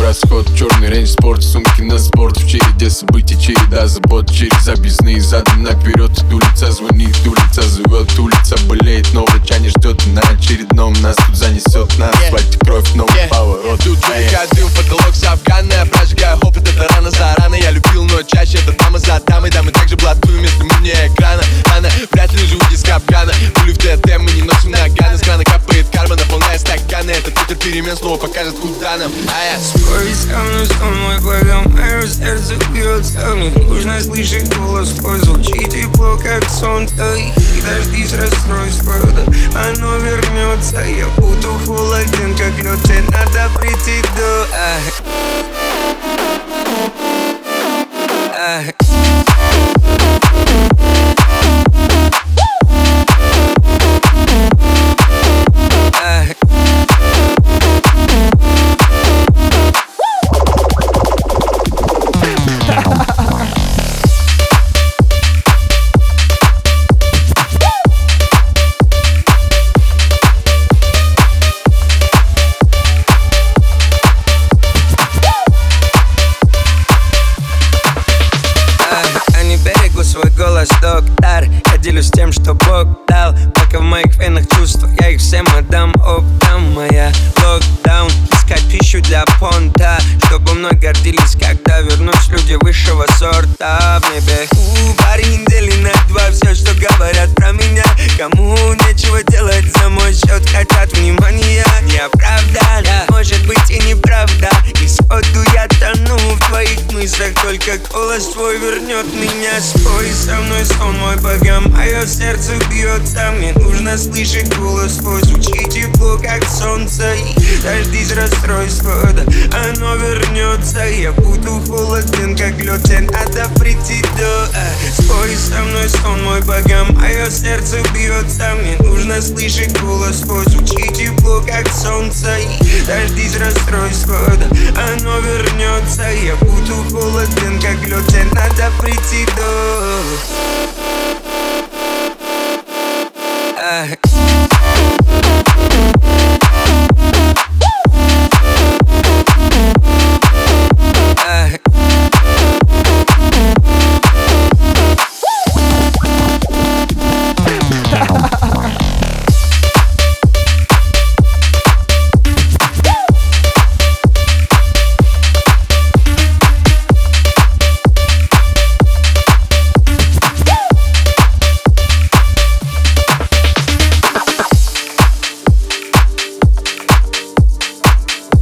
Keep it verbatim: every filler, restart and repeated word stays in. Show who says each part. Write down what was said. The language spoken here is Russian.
Speaker 1: расход, черный рейндж спорт, сумки на спорт. В череде событий, череда забот, через объездные задом наперед. Улица звонит, улица зовет, улица болеет, но врача не ждет. На очередном нас тут занесет, на асфальте кровь, новый yeah. поворот.
Speaker 2: Тут увлекает дым, потолок с афгана. Прожигаю опыт, это рано за рано. Я любил, но чаще это дама за дамой. Да, мы также блатуем, если мы вне экрана. Она вряд ли живут из капкана. Пули в ТТ, мы не носим наганы. С крана капает карма, наполняя стаканы. Этот ветер перемен снова покажет, куда нам. А я
Speaker 3: спорь со мной, сон мой богом, мое сердце бьется. Мне нужно слышать голос твой, звучит тепло, как солнце. И дождись расстройства, да, оно вернется. Я буду холоден, как лед, тебе надо прийти до ах. Свой голос, доктор, я делюсь тем, что Бог дал. Пока в моих венах чувства, я их всем отдам оптом. Моя локдаун, искать пищу для понта, чтобы мной гордились, когда вернусь люди высшего сорта в небе. У парень недели на два, все, что говорят про меня. Кому нечего делать за мой счет, хотят внимания. Не оправдали, может быть и неправда. И сходу я тону в твоих мыслях, только голос твой вернет меня. Спой со мной, сон мой богам, мое сердце бьется. Мне нужно слышать голос твой, звучит тепло, как солнце. И дождись расстройства, да, оно вернется. Я буду холоден, как лед, тебе надо прийти до спой со мной, сон мой богам, мое сердце бьется. Мне нужно слышать голос твой, звучит тепло, как солнце. И дождись расстройства, да, оно вернется. Я буду холоден, как лед, тебе надо прийти до